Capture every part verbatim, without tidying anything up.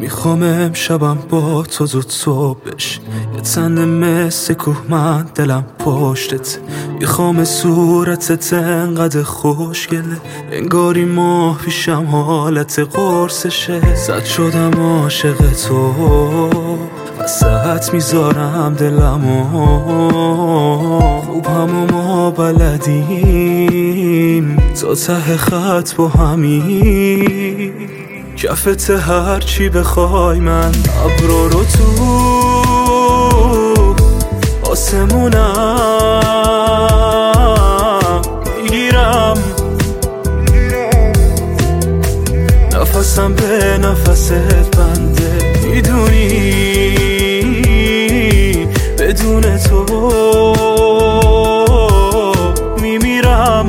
میخوام امشبم با تو زود صبح بش یه تنده مثل کوه من دلم پشتت. میخوام صورتت انقدر خوشگله انگاری ماه پیشم حالت قرصشه. زد شدم عاشق تو وسط میذارم دلمو خوب همو ما بلدیم تا ته خط با همین کفت هرچی بخوای من ابرو رو تو آسمونم میگیرم نفسم به نفست بنده میدونی بدون تو میمیرم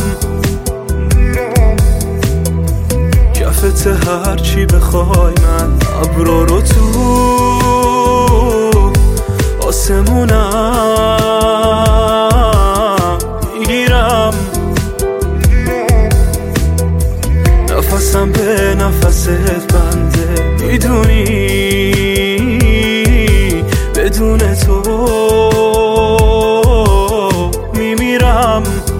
کفت هرچی بخوای من ابرو رو تو آسمونم میگیرم نفسم به نفست بنده میدونی بدون تو میمیرم.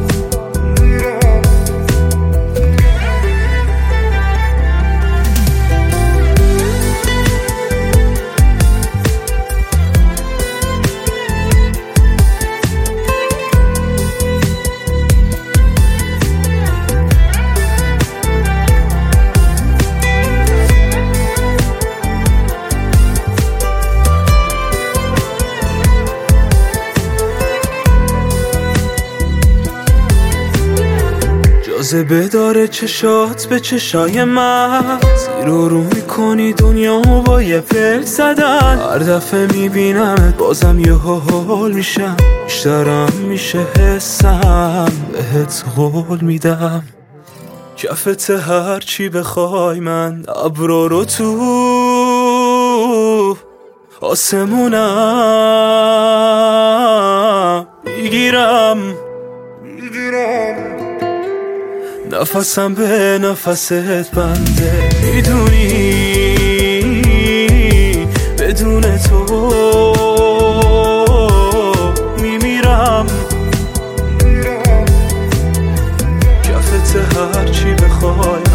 جاذبه داره چشات به چشای من زیر و رو میکنی دنیامو با یه پل زدن. هر دفعه میبینمت بازم یه حال میشم بیشترم میشه حسم بهت قول میدم کفت هرچی بخوای من ابرو رو تو آسمونم میگیرم نفسم به نفست بنده میدونی بدون تو میمیرم کفت هرچی بخوای